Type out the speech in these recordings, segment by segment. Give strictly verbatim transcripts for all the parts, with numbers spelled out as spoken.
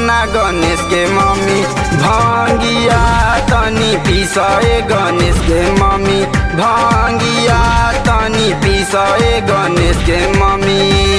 ना गणेश के मम्मी भांगिया तनी पिसाए गणेश के मम्मी भांगिया तनी पिसाए गणेश के मम्मी।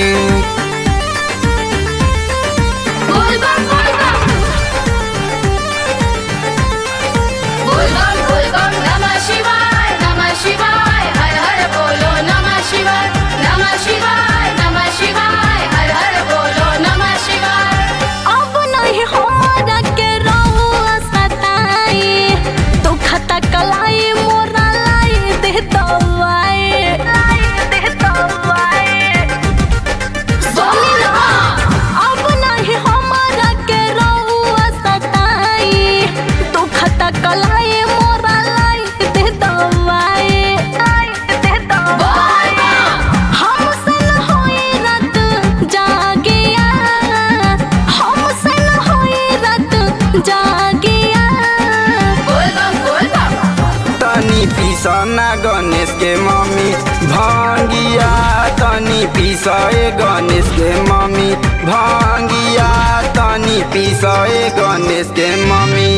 पिसाना गणेश के मम्मी भांगिया तनी पिसाए गणेश के मम्मी भांगिया तनी पिसाए गणेश के मम्मी।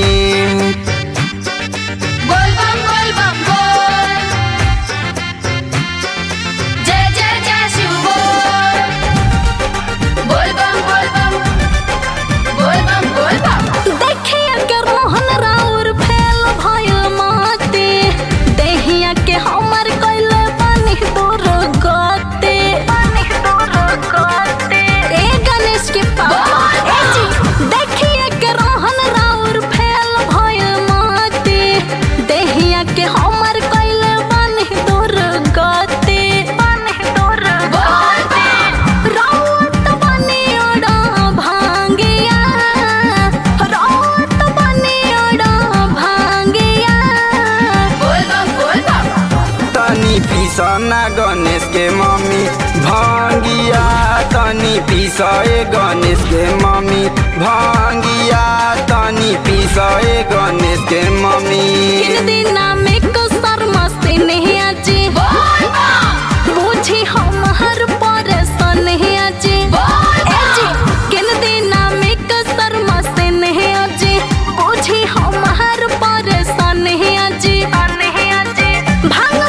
पिसाना गणेश के मम्मी भांगिया तनी पिसाए गणेश के मम्मी भांगिया तनी पिसाए गणेश के मम्मी। किन दिना में कसर मस्ती नहीं आजी बुझी हम हर परेशान नहीं आजी किन दिना में कसर मस्ती नहीं आजी बुझी हम हर परेशान नहीं आजी भांग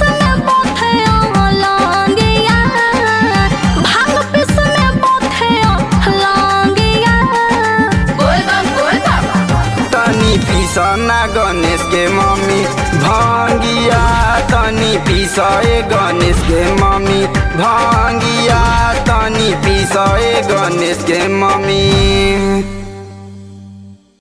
पिसाना गणेश के मम्मी भांगिया तनी पिसाए गणेश के मम्मी भांगिया तनी पिसाए गणेश के मम्मी।